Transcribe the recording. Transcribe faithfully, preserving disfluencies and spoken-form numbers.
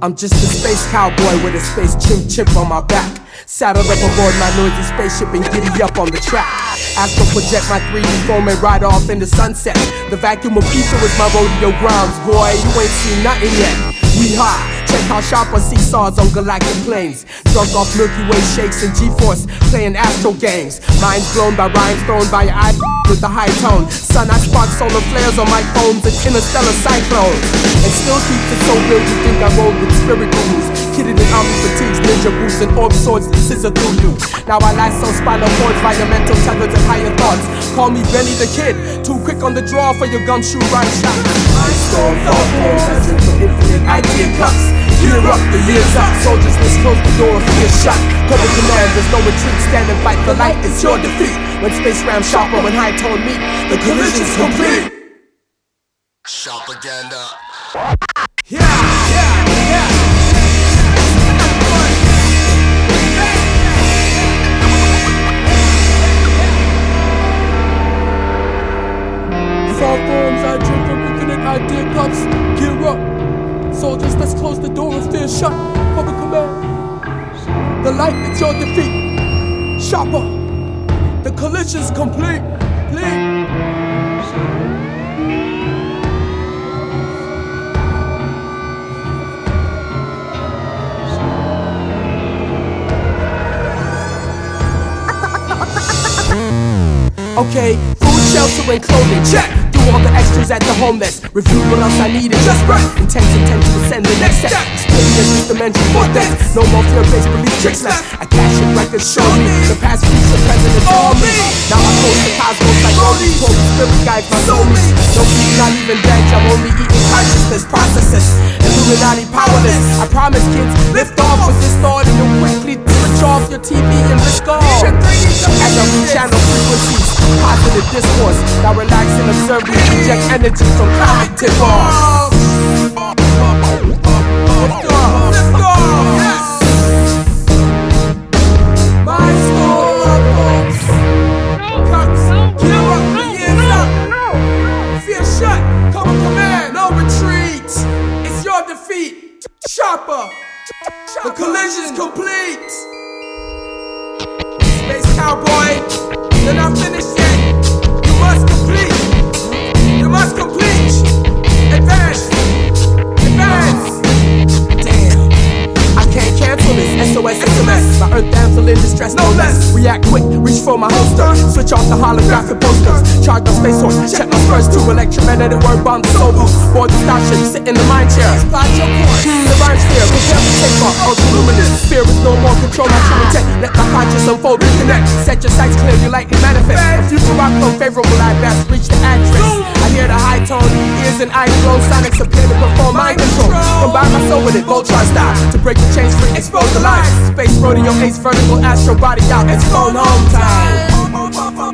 I'm just a space cowboy with a space chimp chip on my back. Saddled up aboard my noisy spaceship and giddy up on the track. Astro project my three D form and ride off in the sunset. The vacuum of ether is my rodeo grounds. Boy, you ain't seen nothing yet. Yeehaw, check how sharp our seesaws on galactic planes. Drunk off Milky Way shakes and G-Force, playing Astro games. Minds blown by rhymes thrown by your eye with the high tone. Son, I spark solar flares on my phones and interstellar cyclones. And still keeps it so real you think I roll with spirit gurus. Kitted in army fatigues, ninja boots and orb swords that scissor through you. Now I lasso spinal cords, environmental tethers and higher thoughts. Call me Benny the Kid, too quick on the draw for your gumshoe rhyme shot. I storm thought forms, I drink from infinite idea cups. Gear up, the year's up, soldiers let's close the door if we get shot. Cover command, there's no retreat, stand and fight the light, it's your defeat. When space ram sharper and high tone meet, the collision's complete. Sharpaganda. Yeah, yeah, yeah. Thought forms, I drink from infinite idea cups. Gear up, soldiers, let's close the door and fear shut. Cover command, the light, it's your defeat. Sharper, the collision's complete. Complete. Okay, food, shelter, and clothing, check. Do all the extras at the homeless. Review what else I needed, just breath. Intense intention to send the next step. Experience this dimension for death. No more fear-based belief tricks left. I cash it records show me the past, future, present, it's all me. Now I close the cosmos like all these told spirit guides my soul me. No food, not even veg, I'm only eating consciousness processes. Illuminati powerless. I promise kids, lift off with this thought and you'll quickly switch off your T V and risk all. As I channel frequencies, positive discourse. Now relax and observe me inject energy from cognitive bars. Lift off, lift off, yes. My storms, cuts, gear up, the year's up. Fear shut, cover command, no retreat. It's your defeat, Sharper. The collision's complete. Space cowboy, you're not finished yet. You must complete. You must complete. Advance. Advance. Damn. I can't cancel this. S O S S M S. My earth damsel in distress, no less. React quick, reach for my holster. Switch off the holographic posters. Charge the space horse. Check my spurs too. Electromagnetic word bomb the soul boost. Board the starship, sit in the mind chair. Plot your course. The rhyme's here. Prepare for takeoff. Ultra luminous. Fear is no more. Control my true intent. Let my conscious unfold, reconnect. Set your sights clear, you lightly manifest. A future rock flow favorable, I best reach the address. I hear the high tone, ears and eyes blown. Sonics appear to perform mind control. Combine my soul with it, Voltron style. To break the chains free, expose the lines. Space rodeo, ace vertical, astro body out. It's phone home time.